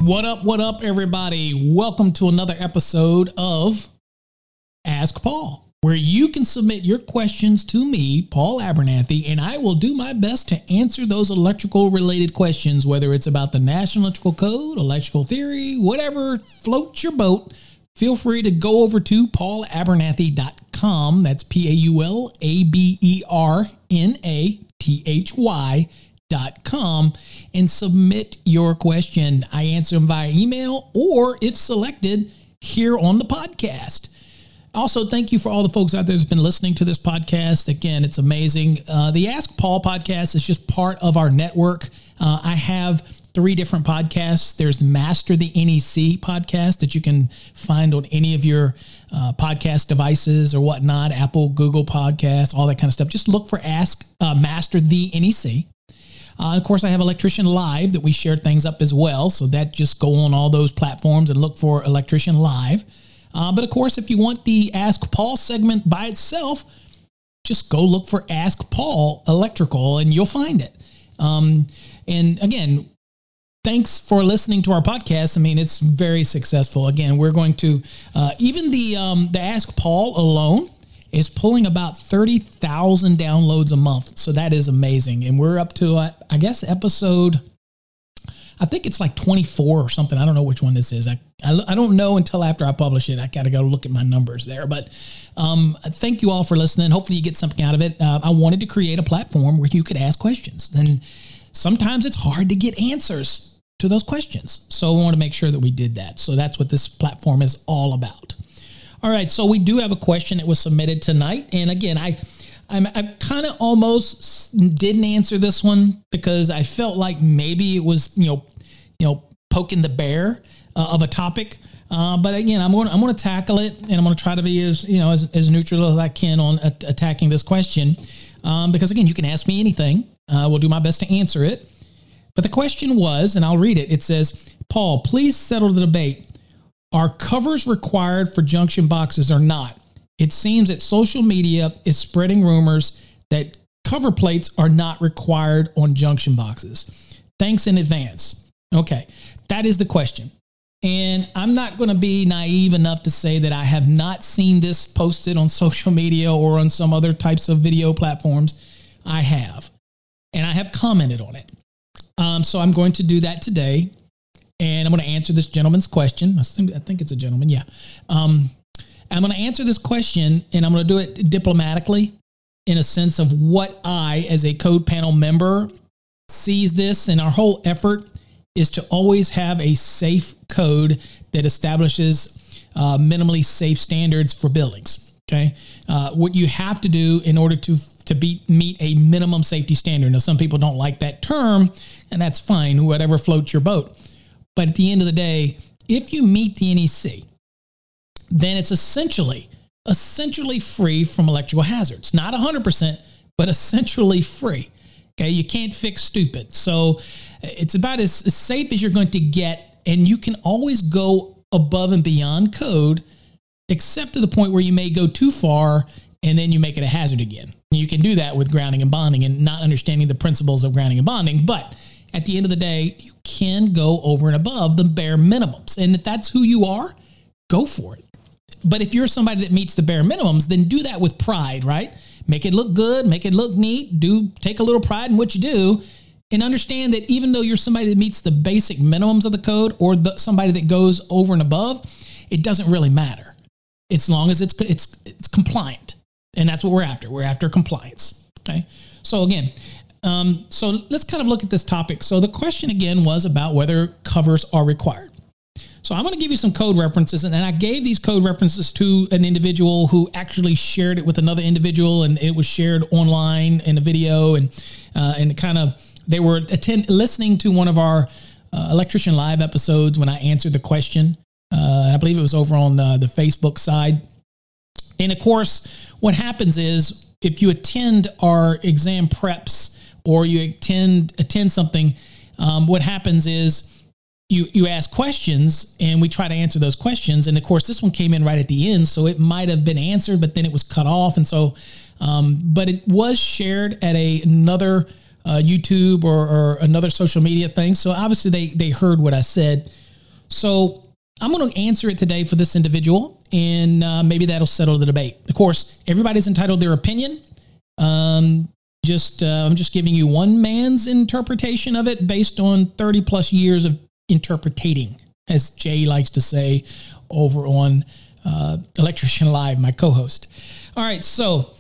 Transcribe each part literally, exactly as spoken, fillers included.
What up, what up, everybody? Welcome to another episode of Ask Paul, where you can submit your questions to me, Paul Abernathy, and I will do my best to answer those electrical-related questions, whether it's about the National Electrical Code, electrical theory, whatever floats your boat. Feel free to go over to paul abernathy dot com. That's P A U L A B E R N A T H Y dot com and submit your question. I answer them via email or, if selected, here on the podcast. Also, thank you for all the folks out there who's been listening to this podcast. Again, it's amazing. Uh, the Ask Paul podcast is just part of our network. Uh, I have three different podcasts. There's the Master the N E C podcast that you can find on any of your uh, podcast devices or whatnot, Apple, Google Podcasts, all that kind of stuff. Just look for Ask uh, Master the N E C. Uh, of course, I have Electrician Live that we share things up as well. So that just go on all those platforms and look for Electrician Live. Uh, but of course, if you want the Ask Paul segment by itself, just go look for Ask Paul Electrical and you'll find it. Um, and again, thanks for listening to our podcast. I mean, it's very successful. Again, we're going to, uh, even the um, the Ask Paul alone is pulling about thirty thousand downloads a month. So that is amazing. And we're up to, uh, I guess, episode, I think it's like twenty-four or something. I don't know which one this is. I I, I don't know until after I publish it. I got to go look at my numbers there. But um, thank you all for listening. Hopefully you get something out of it. Uh, I wanted to create a platform where you could ask questions. And sometimes it's hard to get answers to those questions. So I want to make sure that we did that. So that's what this platform is all about. All right, so we do have a question that was submitted tonight. And again, I I'm, I kind of almost didn't answer this one because I felt like maybe it was, you know, you know, poking the bear uh, of a topic. Uh, but again, I'm going I'm going to tackle it, and I'm going to try to be as, you know, as, as neutral as I can on a- attacking this question. Um, because again, you can ask me anything. Uh, we'll do my best to answer it. But the question was, and I'll read it. It says, Paul, please settle the debate. Are covers required for junction boxes or not? It seems that social media is spreading rumors that cover plates are not required on junction boxes. Thanks in advance. Okay, that is the question. And I'm not going to be naive enough to say that I have not seen this posted on social media or on some other types of video platforms. I have. And I have commented on it. Um, so I'm going to do that today. And I'm going to answer this gentleman's question. I think, I think it's a gentleman. Yeah. Um, I'm going to answer this question, and I'm going to do it diplomatically in a sense of what I, as a code panel member, sees this. And our whole effort is to always have a safe code that establishes uh, minimally safe standards for buildings. Okay. Uh, what you have to do in order to to be, meet a minimum safety standard. Now, some people don't like that term, and that's fine. Whatever floats your boat. But at the end of the day, if you meet the N E C, then it's essentially, essentially free from electrical hazards. Not one hundred percent, but essentially free. Okay, you can't fix stupid. So it's about as, as safe as you're going to get, and you can always go above and beyond code, except to the point where you may go too far, and then you make it a hazard again. You can do that with grounding and bonding and not understanding the principles of grounding and bonding, but at the end of the day, you can go over and above the bare minimums. And if that's who you are, go for it. But if you're somebody that meets the bare minimums, then do that with pride, right? Make it look good, make it look neat, do take a little pride in what you do, and understand that even though you're somebody that meets the basic minimums of the code or the, somebody that goes over and above, it doesn't really matter. As long as it's it's it's compliant. And that's what we're after. We're after compliance. Okay. So again, Um, so let's kind of look at this topic. So the question again was about whether covers are required. So I'm going to give you some code references, and I gave these code references to an individual who actually shared it with another individual, and it was shared online in a video, and uh, and kind of they were attend listening to one of our uh, Electrician Live episodes when I answered the question. Uh, I believe it was over on the, the Facebook side. And of course, what happens is if you attend our exam preps, or you attend attend something, um, what happens is you you ask questions, and we try to answer those questions. And of course, this one came in right at the end, so it might have been answered, but then it was cut off. And so, um, but it was shared at a another uh, YouTube or, or another social media thing. So obviously, they they heard what I said. So I'm going to answer it today for this individual, and uh, maybe that'll settle the debate. Of course, everybody's entitled to their opinion. Um, just uh, I'm just giving you one man's interpretation of it based on thirty plus years of interpreting, as Jay likes to say over on uh, Electrician Live, my co-host. All right, so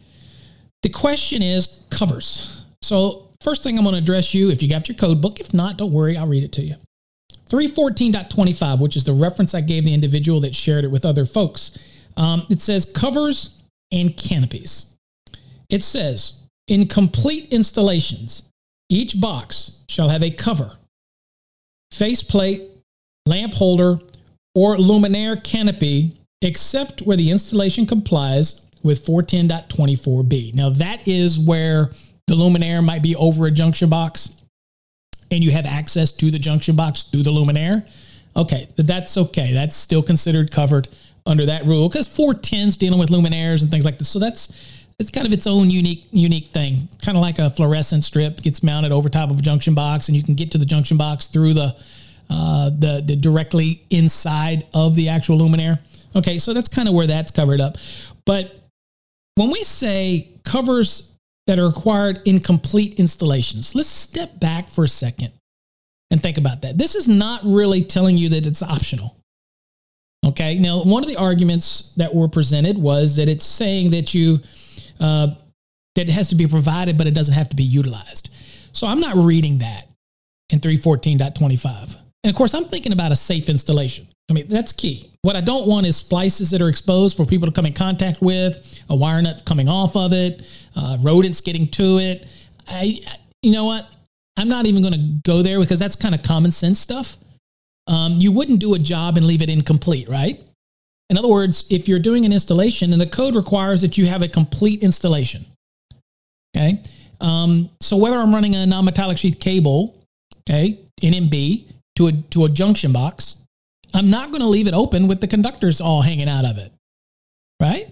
the question is covers. So first thing I'm going to address you, if you got your code book. If not, don't worry, I'll read it to you. three fourteen point twenty-five, which is the reference I gave the individual that shared it with other folks. Um, it says covers and canopies. It says, in complete installations, each box shall have a cover, faceplate, lamp holder, or luminaire canopy, except where the installation complies with four ten point twenty-four B. Now, that is where the luminaire might be over a junction box, and you have access to the junction box through the luminaire. Okay, that's okay. That's still considered covered under that rule, because four ten is dealing with luminaires and things like this. So that's it's kind of its own unique unique thing. Kind of like a fluorescent strip gets mounted over top of a junction box, and you can get to the junction box through the uh, the, the directly inside of the actual luminaire. Okay, so that's kind of where that's covered up. But when we say covers that are required in complete installations, let's step back for a second and think about that. This is not really telling you that it's optional. Okay, now one of the arguments that were presented was that it's saying that you uh, that it has to be provided, but it doesn't have to be utilized. So I'm not reading that in three fourteen point twenty-five. And of course, I'm thinking about a safe installation. I mean, that's key. What I don't want is splices that are exposed for people to come in contact with, a wire nut coming off of it, uh, rodents getting to it. I, you know what? I'm not even going to go there because that's kind of common sense stuff. Um, you wouldn't do a job and leave it incomplete, right? In other words, if you're doing an installation and the code requires that you have a complete installation, okay? Um, so whether I'm running a non-metallic sheath cable, okay, N M B, to a, to a junction box, I'm not going to leave it open with the conductors all hanging out of it, right?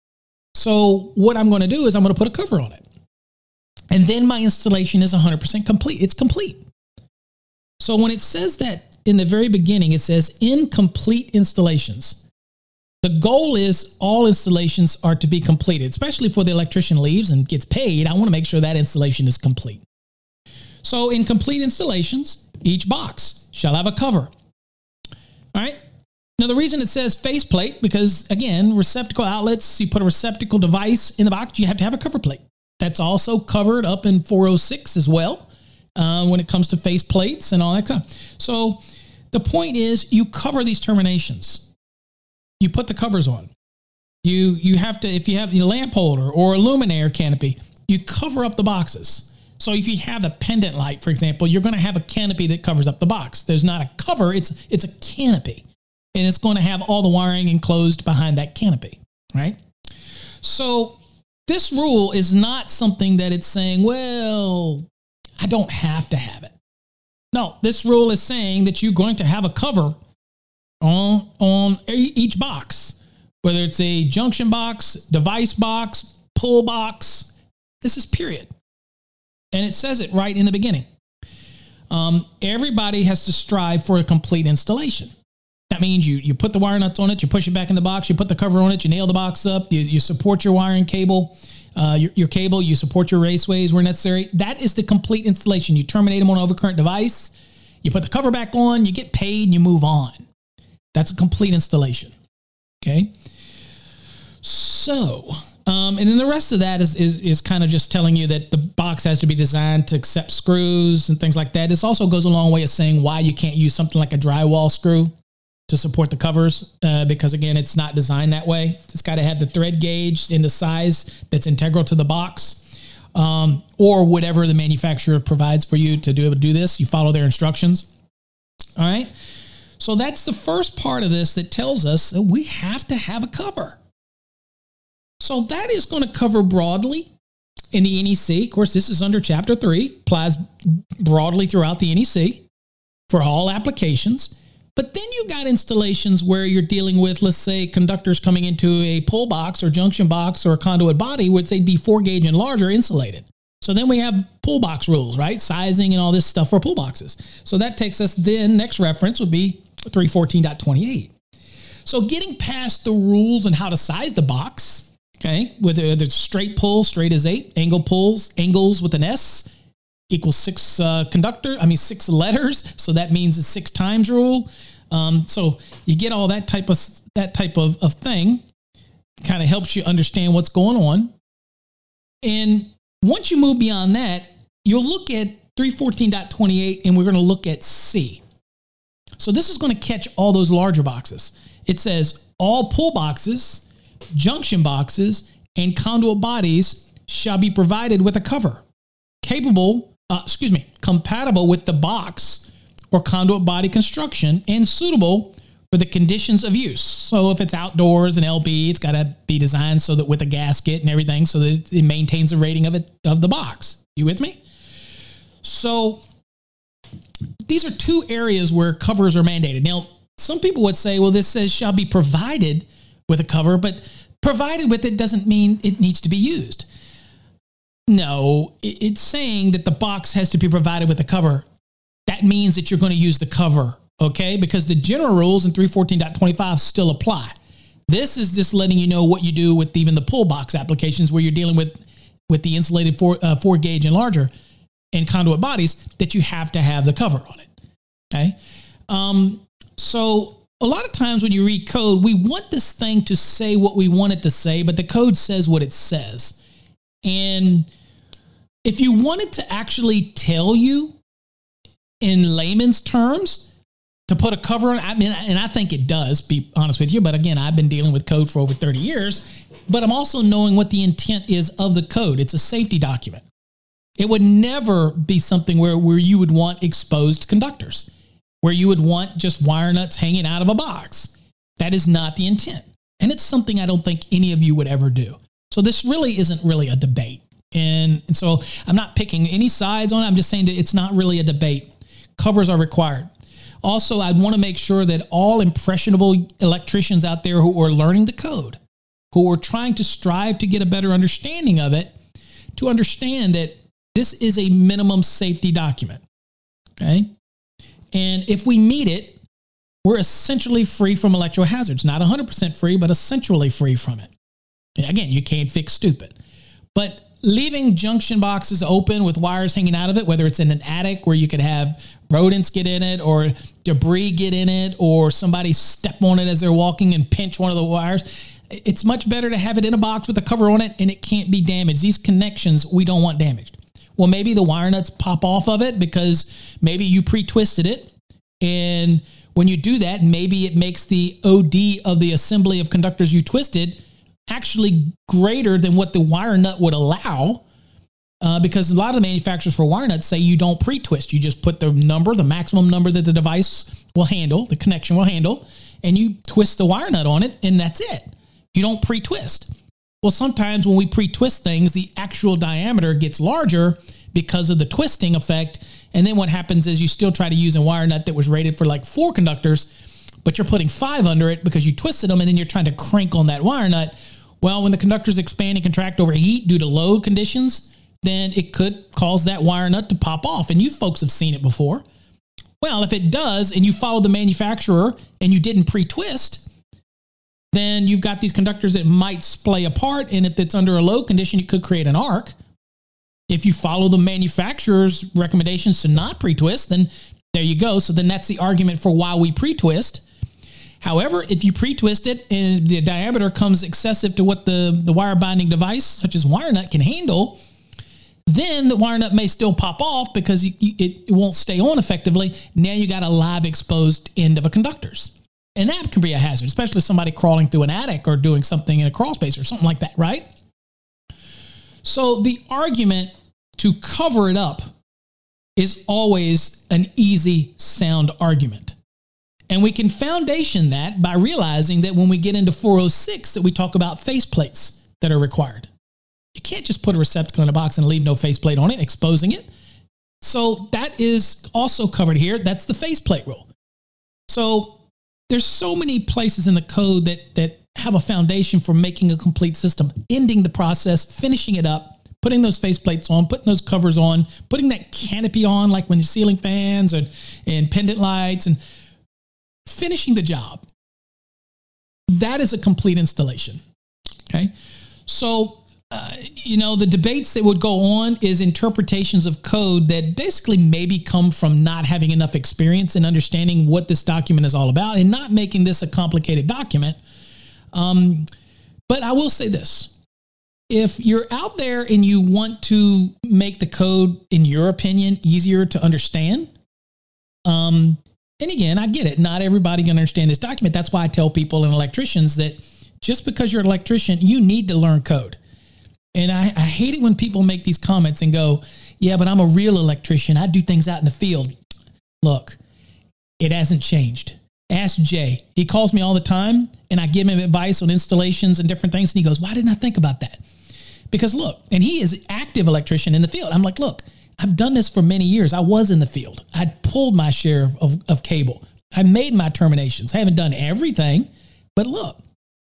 So what I'm going to do is I'm going to put a cover on it. And then my installation is one hundred percent complete. It's complete. So when it says that in the very beginning, it says incomplete installations. The goal is all installations are to be completed, especially if the electrician leaves and gets paid. I want to make sure that installation is complete. So in complete installations, each box shall have a cover. All right. Now, the reason it says faceplate, because again, receptacle outlets, you put a receptacle device in the box, you have to have a cover plate. That's also covered up in four oh six as well uh, when it comes to face plates and all that kind of. So the point is you cover these terminations. You put the covers on. You you have to, if you have a lamp holder or a luminaire canopy, you cover up the boxes. So if you have a pendant light, for example, you're going to have a canopy that covers up the box. There's not a cover, it's it's a canopy. And it's going to have all the wiring enclosed behind that canopy, right? So this rule is not something that it's saying, well, I don't have to have it. No, this rule is saying that you're going to have a cover on, on each box, whether it's a junction box, device box, pull box. This is period. And it says it right in the beginning. Um, everybody has to strive for a complete installation. That means you you put the wire nuts on it, you push it back in the box, you put the cover on it, you nail the box up, you, you support your wiring cable, uh, your, your cable, you support your raceways where necessary. That is the complete installation. You terminate them on an overcurrent device, you put the cover back on, you get paid, and you move on. That's a complete installation. Okay? So, um, and then the rest of that is, is, is kind of just telling you that the box has to be designed to accept screws and things like that. This also goes a long way of saying why you can't use something like a drywall screw to support the covers, uh, because again, it's not designed that way. It's got to have the thread gauge in the size that's integral to the box, um, or whatever the manufacturer provides for you to do able to do this. You follow their instructions. All right. So that's the first part of this that tells us that we have to have a cover. So that is going to cover broadly in the N E C. Of course, this is under chapter three, applies broadly throughout the N E C for all applications. But then you got installations where you're dealing with, let's say, conductors coming into a pull box or junction box or a conduit body, which they'd be four gauge and larger insulated. So then we have pull box rules, right? Sizing and all this stuff for pull boxes. So that takes us then, next reference would be three fourteen point twenty-eight. So getting past the rules and how to size the box, okay, whether it's straight pull, straight is eight, angle pulls, angles with an S equals six uh, conductor, I mean six letters, so that means it's six times rule. Um, so you get all that type of that type of, of thing, kind of helps you understand what's going on. And once you move beyond that, you'll look at three fourteen point twenty-eight, and we're going to look at C. So this is going to catch all those larger boxes. It says all pull boxes, junction boxes, and conduit bodies shall be provided with a cover capable, uh, excuse me, compatible with the box or conduit body construction and suitable for the conditions of use. So if it's outdoors and L B, it's got to be designed so that with a gasket and everything so that it maintains the rating of it, of the box. You with me? So these are two areas where covers are mandated. Now, some people would say, well, this says shall be provided with a cover, but provided with it doesn't mean it needs to be used. No, it's saying that the box has to be provided with a cover. That means that you're going to use the cover, okay? Because the general rules in three fourteen point twenty-five still apply. This is just letting you know what you do with even the pull box applications where you're dealing with, with the insulated four, uh, four gauge and larger and conduit bodies, that you have to have the cover on it, okay? Um, so a lot of times when you read code, we want this thing to say what we want it to say, but the code says what it says. And if you want it to actually tell you in layman's terms to put a cover on, I mean, and I think it does, be honest with you, but again, I've been dealing with code for over thirty years, but I'm also knowing what the intent is of the code. It's a safety document. It would never be something where, where you would want exposed conductors, where you would want just wire nuts hanging out of a box. That is not the intent. And it's something I don't think any of you would ever do. So this really isn't really a debate. And, and so I'm not picking any sides on it. I'm just saying that it's not really a debate. Covers are required. Also, I'd want to make sure that all impressionable electricians out there who are learning the code, who are trying to strive to get a better understanding of it, to understand that this is a minimum safety document, okay? And if we meet it, we're essentially free from electrical hazards. Not one hundred percent free, but essentially free from it. Again, you can't fix stupid. But leaving junction boxes open with wires hanging out of it, whether it's in an attic where you could have rodents get in it or debris get in it or somebody step on it as they're walking and pinch one of the wires, it's much better to have it in a box with a cover on it and it can't be damaged. These connections we don't want damaged. Well, maybe the wire nuts pop off of it because maybe you pre-twisted it. And when you do that, maybe it makes the O D of the assembly of conductors you twisted actually greater than what the wire nut would allow. Uh, because a lot of the manufacturers for wire nuts say you don't pre-twist. You just put the number, the maximum number that the device will handle, the connection will handle, and you twist the wire nut on it, and that's it. You don't pre-twist. Well, sometimes when we pre-twist things, the actual diameter gets larger because of the twisting effect. And then what happens is you still try to use a wire nut that was rated for like four conductors, but you're putting five under it because you twisted them and then you're trying to crank on that wire nut. Well, when the conductors expand and contract over heat due to load conditions, then it could cause that wire nut to pop off. And you folks have seen it before. Well, if it does and you follow the manufacturer and you didn't pre-twist, then you've got these conductors that might splay apart. And if it's under a load condition, it could create an arc. If you follow the manufacturer's recommendations to not pre-twist, then there you go. So then that's the argument for why we pre-twist. However, if you pre-twist it and the diameter comes excessive to what the, the wire binding device, such as wire nut, can handle, then the wire nut may still pop off because you, you, it, it won't stay on effectively. Now you got a live exposed end of a conductors. And that can be a hazard, especially somebody crawling through an attic or doing something in a crawl space or something like that, right? So the argument to cover it up is always an easy, sound argument. And we can foundation that by realizing that when we get into four oh six, that we talk about faceplates that are required. You can't just put a receptacle in a box and leave no faceplate on it, exposing it. So that is also covered here. That's the faceplate rule. So there's so many places in the code that, that have a foundation for making a complete system, ending the process, finishing it up, putting those faceplates on, putting those covers on, putting that canopy on, like when you're ceiling fans and, and pendant lights, and finishing the job. That is a complete installation. Okay. So, uh, you know, the debates that would go on is interpretations of code that basically maybe come from not having enough experience in understanding what this document is all about and not making this a complicated document. Um, but I will say this. If you're out there and you want to make the code, in your opinion, easier to understand, um, and again, I get it. Not everybody can understand this document. That's why I tell people and electricians that just because you're an electrician, you need to learn code. And I, I hate it when people make these comments and go, yeah, but I'm a real electrician. I do things out in the field. Look, it hasn't changed. Ask Jay. He calls me all the time and I give him advice on installations and different things. And he goes, why didn't I think about that? Because look, and he is an active electrician in the field. I'm like, look, I've done this for many years. I was in the field. I'd pulled my share of, of, of cable. I made my terminations. I haven't done everything, but look,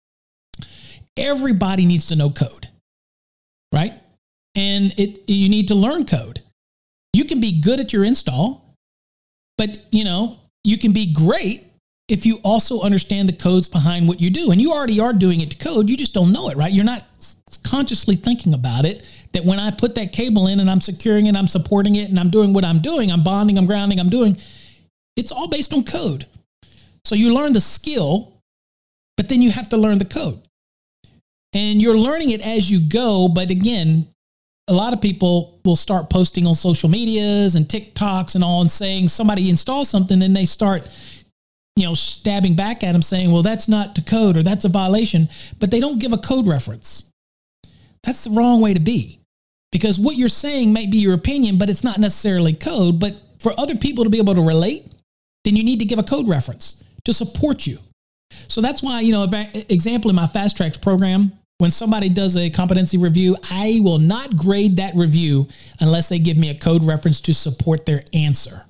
everybody needs to know code, right? And it you need to learn code. You can be good at your install, but you know, you can be great if you also understand the codes behind what you do. And you already are doing it to code. You just don't know it, right? You're not consciously thinking about it, that when I put that cable in and I'm securing it, I'm supporting it, and I'm doing what I'm doing, I'm bonding, I'm grounding, I'm doing, it's all based on code. So you learn the skill, but then you have to learn the code. And you're learning it as you go. But again, a lot of people will start posting on social medias and TikToks and all and saying somebody installs something and they start, you know, stabbing back at them saying, well, that's not to code or that's a violation, but they don't give a code reference. That's the wrong way to be, because what you're saying might be your opinion, but it's not necessarily code. But for other people to be able to relate, then you need to give a code reference to support you. So that's why, you know, example in my Fast Tracks program, when somebody does a competency review, I will not grade that review unless they give me a code reference to support their answer.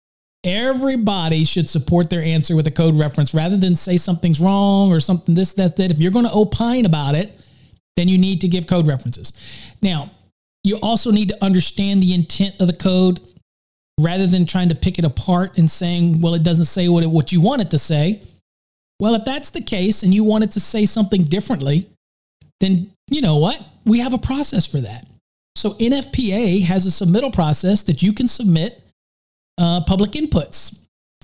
Everybody should support their answer with a code reference rather than say something's wrong or something this, that, that. If you're going to opine about it, then you need to give code references. Now, you also need to understand the intent of the code rather than trying to pick it apart and saying, well, it doesn't say what, it, what you want it to say. Well, if that's the case and you want it to say something differently, then you know what? We have a process for that. So N F P A has a submittal process that you can submit uh, public inputs.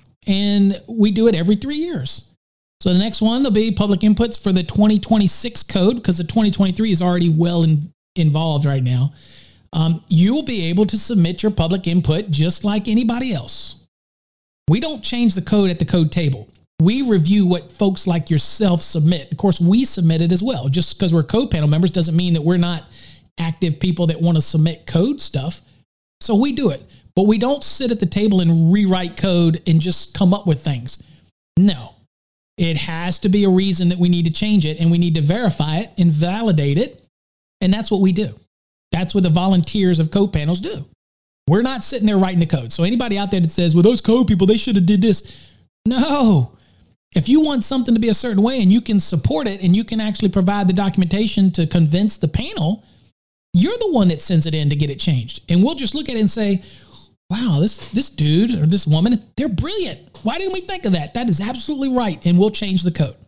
And we do it every three years. So the next one, there'll be public inputs for the twenty twenty-six code, because the twenty twenty-three is already well in, involved right now. Um, you will be able to submit your public input just like anybody else. We don't change the code at the code table. We review what folks like yourself submit. Of course, we submit it as well. Just because we're code panel members doesn't mean that we're not active people that want to submit code stuff. So we do it, but we don't sit at the table and rewrite code and just come up with things. No. It has to be a reason that we need to change it, and we need to verify it and validate it. And that's what we do. That's what the volunteers of code panels do. We're not sitting there writing the code. So anybody out there that says, well, those code people, they should have did this. No. If you want something to be a certain way and you can support it and you can actually provide the documentation to convince the panel, you're the one that sends it in to get it changed. And we'll just look at it and say, wow, this, this dude or this woman, they're brilliant. Why didn't we think of that? That is absolutely right. And we'll change the code.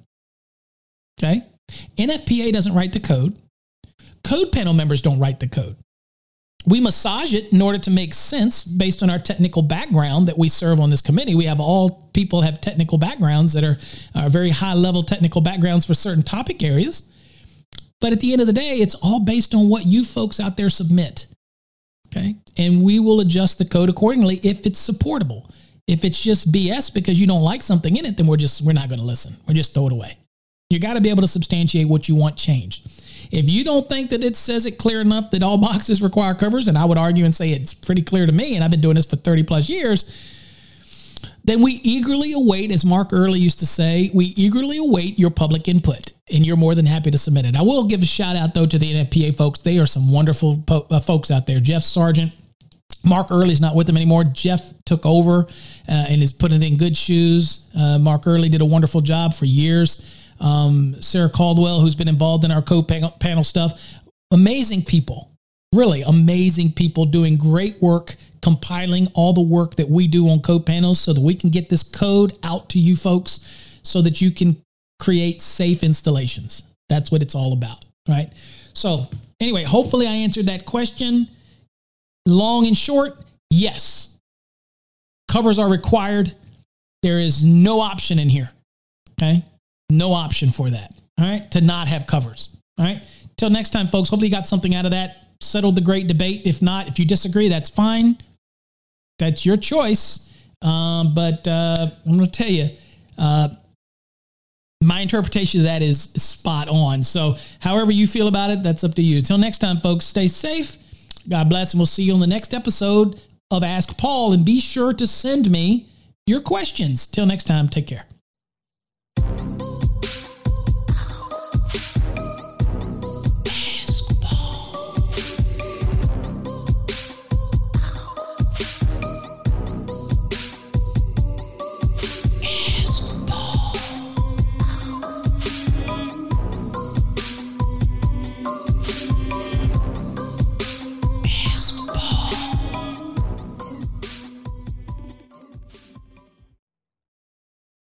Okay. N F P A doesn't write the code. Code panel members don't write the code. We massage it in order to make sense based on our technical background that we serve on this committee. We have all people have technical backgrounds that are uh, very high level technical backgrounds for certain topic areas. But at the end of the day, it's all based on what you folks out there submit. Okay. And we will adjust the code accordingly if it's supportable. If it's just B S because you don't like something in it, then we're just, we're not going to listen. We're just throw it away. You got to be able to substantiate what you want changed. If you don't think that it says it clear enough that all boxes require covers, and I would argue and say it's pretty clear to me, and I've been doing this for thirty plus years, then we eagerly await, as Mark Early used to say, we eagerly await your public input, and you're more than happy to submit it. I will give a shout out, though, to the N F P A folks. They are some wonderful po- uh, folks out there. Jeff Sargent, Mark Early's not with them anymore. Jeff took over uh, and is putting it in good shoes. Uh, Mark Early did a wonderful job for years. Um, Sarah Caldwell, who's been involved in our code panel stuff. Amazing people, really amazing people doing great work, compiling all the work that we do on Code Panels so that we can get this code out to you folks so that you can create safe installations. That's what it's all about, right? So anyway, hopefully I answered that question. Long and short, yes. Covers are required. There is no option in here, okay? No option for that, all right, to not have covers, all right? Till next time, folks, hopefully you got something out of that. Settled the great debate. If not, if you disagree, that's fine. That's your choice. Um, but uh, I'm going to tell you, uh, my interpretation of that is spot on. So however you feel about it, that's up to you. Until next time, folks, stay safe. God bless, and we'll see you on the next episode of Ask Paul. And be sure to send me your questions. Till next time, take care.